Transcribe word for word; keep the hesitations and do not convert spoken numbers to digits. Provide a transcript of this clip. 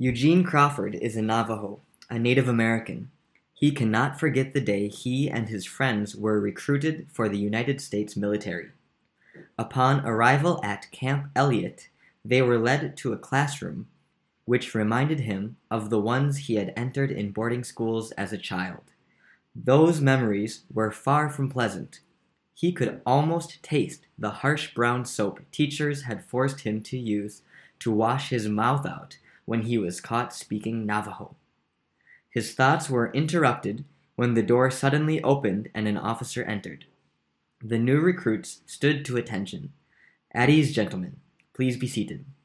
Eugene Crawford is a Navajo, a Native American. He cannot forget the day he and his friends were recruited for the United States military. Upon arrival at Camp Elliott, they were led to a classroom which reminded him of the ones he had entered in boarding schools as a child. Those memories were far from pleasant. He could almost taste the harsh brown soap teachers had forced him to use to wash his mouth out when he was caught speaking Navajo. His thoughts were interrupted when the door suddenly opened and an officer entered. The new recruits stood to attention. At ease, gentlemen. Please be seated.